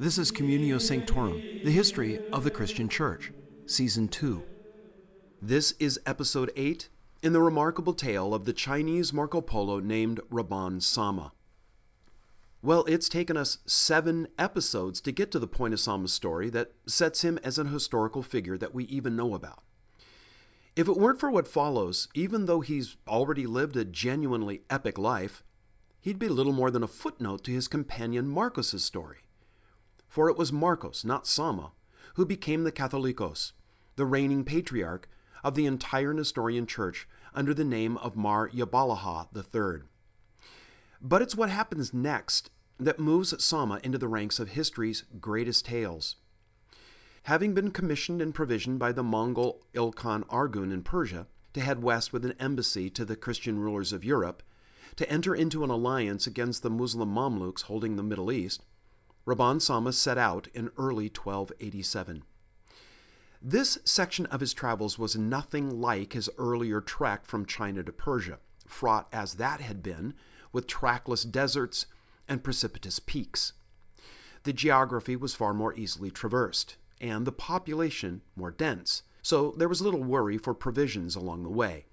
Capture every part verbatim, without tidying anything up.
This is Communio Sanctorum, the history of the Christian Church, Season two. This is Episode eight in the remarkable tale of the Chinese Marco Polo named Raban Sama. Well, it's taken us seven episodes to get to the point of Sama's story that sets him as an historical figure that we even know about. If it weren't for what follows, even though he's already lived a genuinely epic life, he'd be little more than a footnote to his companion Marcos' story. For it was Marcos, not Sama, who became the Catholicos, the reigning patriarch of the entire Nestorian Church under the name of Mar Jabalaha the Third. But it's what happens next that moves Sama into the ranks of history's greatest tales. Having been commissioned and provisioned by the Mongol Ilkhan Argun in Persia to head west with an embassy to the Christian rulers of Europe, to enter into an alliance against the Muslim Mamluks holding the Middle East, Raban Sama set out in early twelve eighty-seven. This section of his travels was nothing like his earlier trek from China to Persia, fraught as that had been with trackless deserts and precipitous peaks. The geography was far more easily traversed, and the population more dense, so there was little worry for provisions along the way.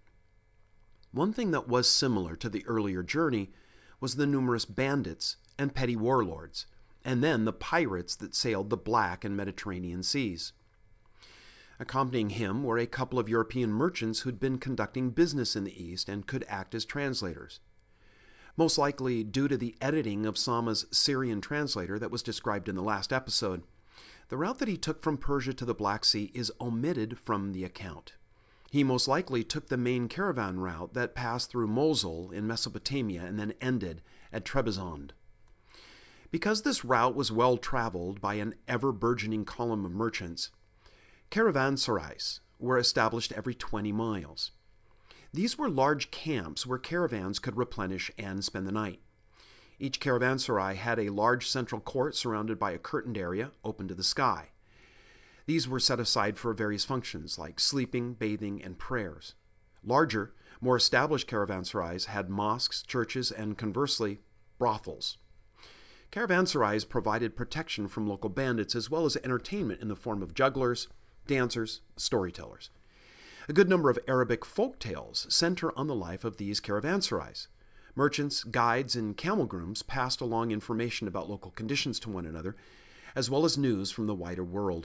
One thing that was similar to the earlier journey was the numerous bandits and petty warlords, and then the pirates that sailed the Black and Mediterranean seas. Accompanying him were a couple of European merchants who'd been conducting business in the East and could act as translators. Most likely due to the editing of Sama's Syrian translator that was described in the last episode, the route that he took from Persia to the Black Sea is omitted from the account. He most likely took the main caravan route that passed through Mosul in Mesopotamia and then ended at Trebizond. Because this route was well traveled by an ever-burgeoning column of merchants, caravanserais were established every twenty miles. These were large camps where caravans could replenish and spend the night. Each caravanserai had a large central court surrounded by a curtained area open to the sky. These were set aside for various functions like sleeping, bathing, and prayers. Larger, more established caravanserais had mosques, churches, and conversely, brothels. Caravanserais provided protection from local bandits as well as entertainment in the form of jugglers, dancers, storytellers. A good number of Arabic folk tales center on the life of these caravanserais. Merchants, guides, and camel grooms passed along information about local conditions to one another, as well as news from the wider world.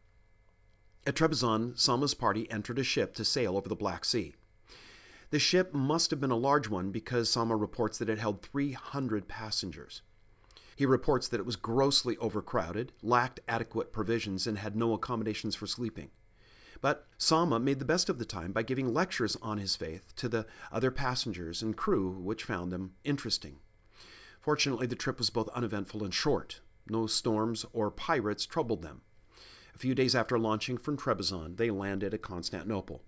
At Trebizond, Sama's party entered a ship to sail over the Black Sea. The ship must have been a large one because Sama reports that it held three hundred passengers. He reports that it was grossly overcrowded, lacked adequate provisions, and had no accommodations for sleeping. But Sama made the best of the time by giving lectures on his faith to the other passengers and crew, which found them interesting. Fortunately, the trip was both uneventful and short. No storms or pirates troubled them. A few days after launching from Trebizond, they landed at Constantinople.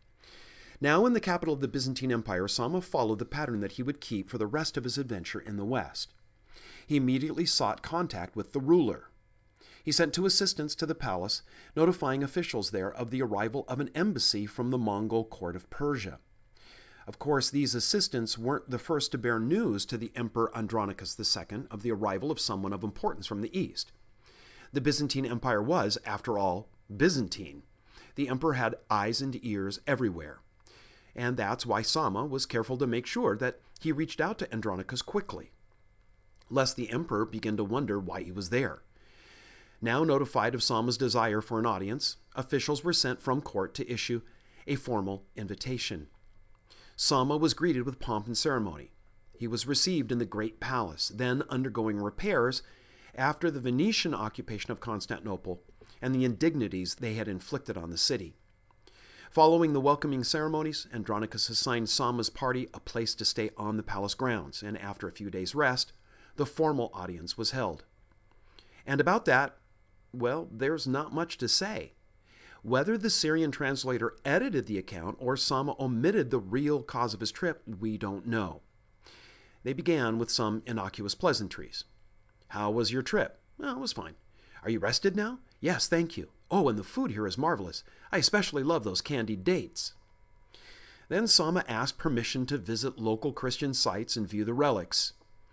Now in the capital of the Byzantine Empire, Sama followed the pattern that he would keep for the rest of his adventure in the West. He immediately sought contact with the ruler. He sent two assistants to the palace, notifying officials there of the arrival of an embassy from the Mongol court of Persia. Of course, these assistants weren't the first to bear news to the Emperor Andronicus the Second of the arrival of someone of importance from the East. The Byzantine Empire was, after all, Byzantine. The emperor had eyes and ears everywhere. And that's why Sama was careful to make sure that he reached out to Andronicus quickly, lest the emperor begin to wonder why he was there. Now notified of Sama's desire for an audience, officials were sent from court to issue a formal invitation. Sama was greeted with pomp and ceremony. He was received in the great palace, then undergoing repairs after the Venetian occupation of Constantinople and the indignities they had inflicted on the city. Following the welcoming ceremonies, Andronicus assigned Sama's party a place to stay on the palace grounds, and after a few days' rest, the formal audience was held. And about that, well, there's not much to say. Whether the Syrian translator edited the account or Sama omitted the real cause of his trip, we don't know. They began with some innocuous pleasantries. How was your trip? Well, it was fine. Are you rested now? Yes, thank you. Oh, and the food here is marvelous. I especially love those candied dates. Then Sama asked permission to visit local Christian sites and view the relics.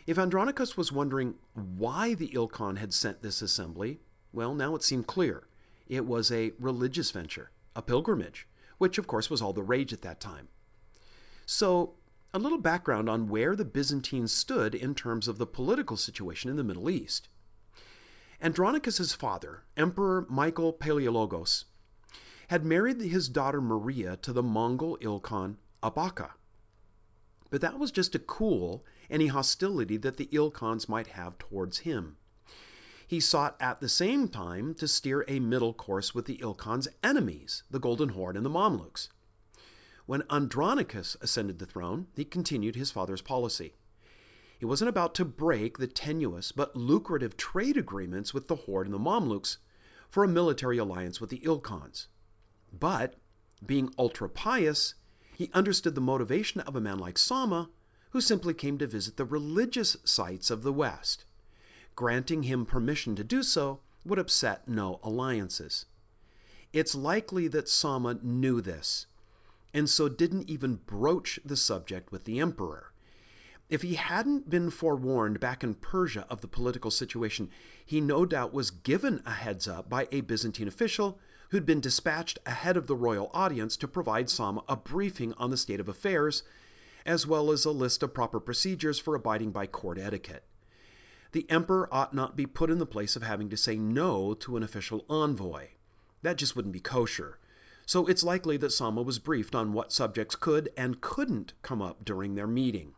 If Andronicus was wondering why the Ilkhan had sent this assembly, well, now it seemed clear. It was a religious venture, a pilgrimage, which of course was all the rage at that time. So, a little background on where the Byzantines stood in terms of the political situation in the Middle East. Andronicus's father, Emperor Michael Palaiologos, had married his daughter Maria to the Mongol Ilkhan Abaka. But that was just to cool any hostility that the Ilkhans might have towards him. He sought at the same time to steer a middle course with the Ilkhan's enemies, the Golden Horde and the Mamluks. When Andronicus ascended the throne, he continued his father's policy. He wasn't about to break the tenuous but lucrative trade agreements with the Horde and the Mamluks for a military alliance with the Ilkhans. But, being ultra-pious, he understood the motivation of a man like Sama, who simply came to visit the religious sites of the West. Granting him permission to do so would upset no alliances. It's likely that Sama knew this, and so didn't even broach the subject with the emperor. If he hadn't been forewarned back in Persia of the political situation, he no doubt was given a heads up by a Byzantine official who'd been dispatched ahead of the royal audience to provide Sama a briefing on the state of affairs, as well as a list of proper procedures for abiding by court etiquette. The emperor ought not be put in the place of having to say no to an official envoy. That just wouldn't be kosher. So it's likely that Sama was briefed on what subjects could and couldn't come up during their meeting.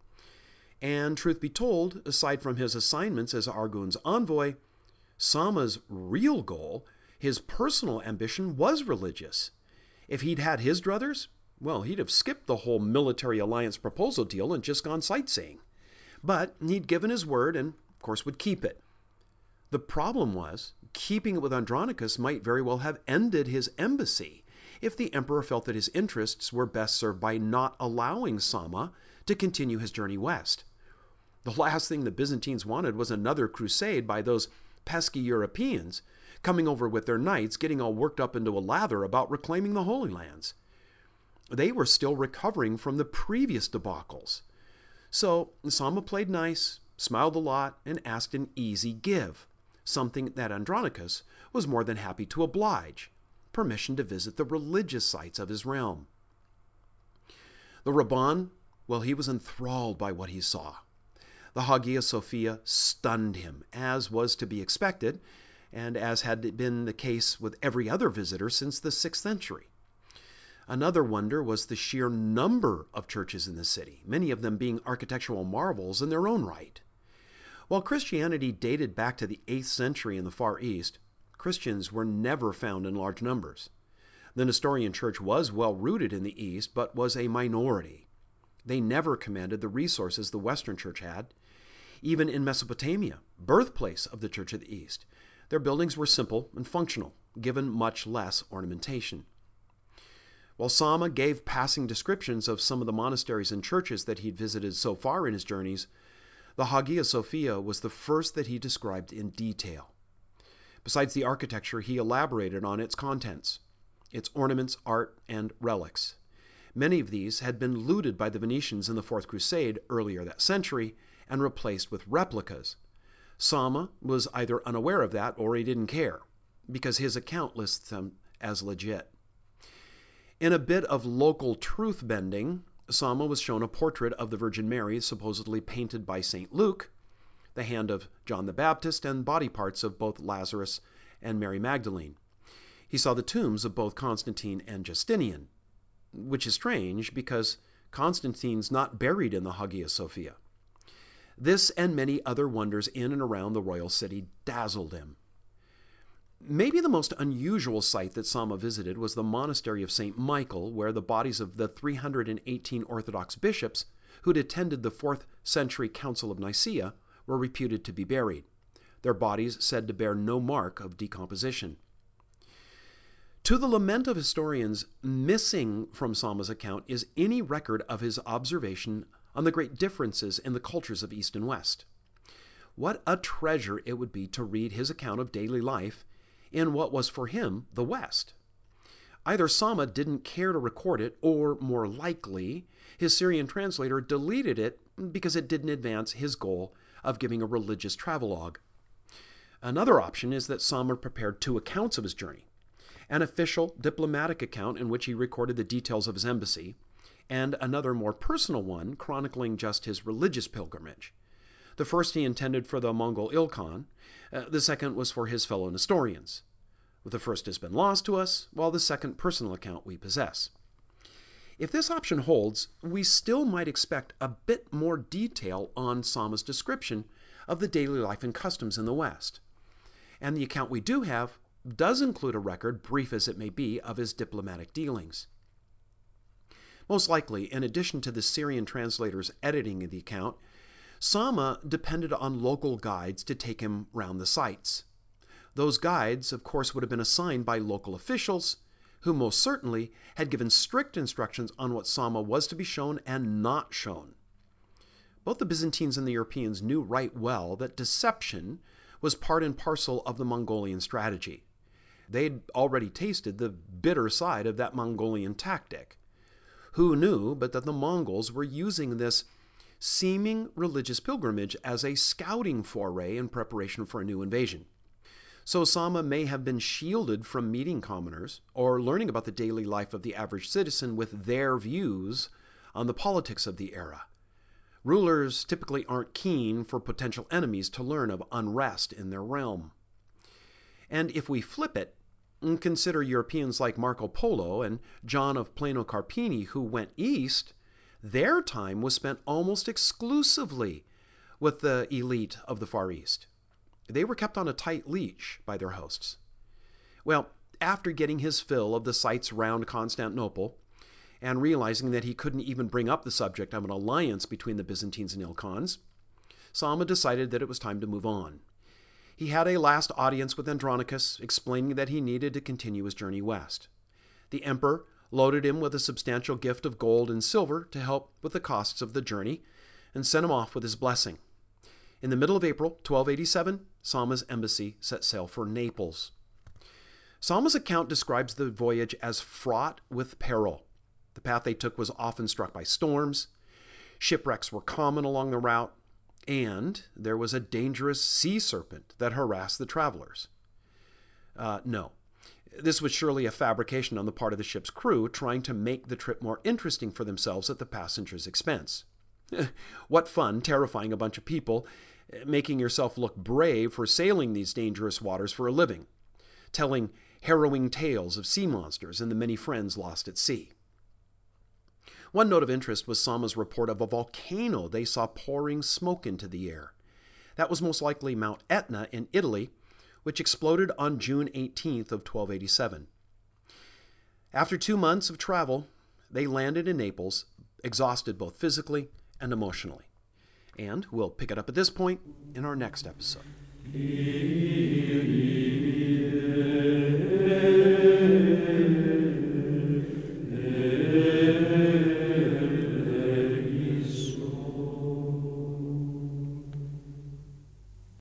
And truth be told, aside from his assignments as Argun's envoy, Sama's real goal, his personal ambition, was religious. If he'd had his druthers, well, he'd have skipped the whole military alliance proposal deal and just gone sightseeing. But he'd given his word and, of course, would keep it. The problem was, keeping it with Andronicus might very well have ended his embassy if the emperor felt that his interests were best served by not allowing Sama to continue his journey west. The last thing the Byzantines wanted was another crusade by those pesky Europeans coming over with their knights, getting all worked up into a lather about reclaiming the Holy Lands. They were still recovering from the previous debacles. So Sama played nice, smiled a lot, and asked an easy give, something that Andronicus was more than happy to oblige: permission to visit the religious sites of his realm. The Rabbân, well, he was enthralled by what he saw. The Hagia Sophia stunned him, as was to be expected, and as had been the case with every other visitor since the sixth century. Another wonder was the sheer number of churches in the city, many of them being architectural marvels in their own right. While Christianity dated back to the eighth century in the Far East, Christians were never found in large numbers. The Nestorian Church was well-rooted in the East, but was a minority. They never commanded the resources the Western Church had. Even in Mesopotamia, birthplace of the Church of the East, their buildings were simple and functional, given much less ornamentation. While Sama gave passing descriptions of some of the monasteries and churches that he'd visited so far in his journeys, the Hagia Sophia was the first that he described in detail. Besides the architecture, he elaborated on its contents, its ornaments, art, and relics. Many of these had been looted by the Venetians in the Fourth Crusade earlier that century and replaced with replicas. Sama was either unaware of that or he didn't care, because his account lists them as legit. In a bit of local truth-bending, Sama was shown a portrait of the Virgin Mary supposedly painted by Saint Luke, the hand of John the Baptist, and body parts of both Lazarus and Mary Magdalene. He saw the tombs of both Constantine and Justinian, which is strange because Constantine's not buried in the Hagia Sophia. This and many other wonders in and around the royal city dazzled him. Maybe the most unusual site that Sama visited was the monastery of Saint Michael, where the bodies of the three hundred eighteen Orthodox bishops who'd attended the fourth century Council of Nicaea were reputed to be buried, their bodies said to bear no mark of decomposition. To the lament of historians, missing from Sama's account is any record of his observation on the great differences in the cultures of East and West. What a treasure it would be to read his account of daily life in what was for him the West. Either Sama didn't care to record it, or more likely, his Syrian translator deleted it because it didn't advance his goal of giving a religious travelogue. Another option is that Sama prepared two accounts of his journey: an official diplomatic account in which he recorded the details of his embassy, and another more personal one chronicling just his religious pilgrimage. The first he intended for the Mongol Ilkhan, uh, the second was for his fellow Nestorians. The first has been lost to us, while the second personal account we possess. If this option holds, we still might expect a bit more detail on Sama's description of the daily life and customs in the West. And the account we do have does include a record, brief as it may be, of his diplomatic dealings. Most likely, in addition to the Syrian translator's editing of the account, Sama depended on local guides to take him round the sites. Those guides, of course, would have been assigned by local officials, who most certainly had given strict instructions on what Sama was to be shown and not shown. Both the Byzantines and the Europeans knew right well that deception was part and parcel of the Mongolian strategy. They'd already tasted the bitter side of that Mongolian tactic. Who knew but that the Mongols were using this seeming religious pilgrimage as a scouting foray in preparation for a new invasion? So Sama may have been shielded from meeting commoners or learning about the daily life of the average citizen with their views on the politics of the era. Rulers typically aren't keen for potential enemies to learn of unrest in their realm. And if we flip it and consider Europeans like Marco Polo and John of Plano Carpini who went east, their time was spent almost exclusively with the elite of the Far East. They were kept on a tight leash by their hosts. Well, after getting his fill of the sights round Constantinople, and realizing that he couldn't even bring up the subject of an alliance between the Byzantines and Ilkhans, Sama decided that it was time to move on. He had a last audience with Andronicus, explaining that he needed to continue his journey west. The emperor loaded him with a substantial gift of gold and silver to help with the costs of the journey, and sent him off with his blessing. In the middle of April twelve eighty-seven, Sama's embassy set sail for Naples. Sama's account describes the voyage as fraught with peril. The path they took was often struck by storms, shipwrecks were common along the route, and there was a dangerous sea serpent that harassed the travelers. Uh, no, this was surely a fabrication on the part of the ship's crew, trying to make the trip more interesting for themselves at the passengers' expense. What fun terrifying a bunch of people, making yourself look brave for sailing these dangerous waters for a living, telling harrowing tales of sea monsters and the many friends lost at sea. One note of interest was Sama's report of a volcano they saw pouring smoke into the air. That was most likely Mount Etna in Italy, which exploded on June eighteenth of twelve eighty-seven. After two months of travel, they landed in Naples, exhausted both physically and emotionally. And we'll pick it up at this point in our next episode.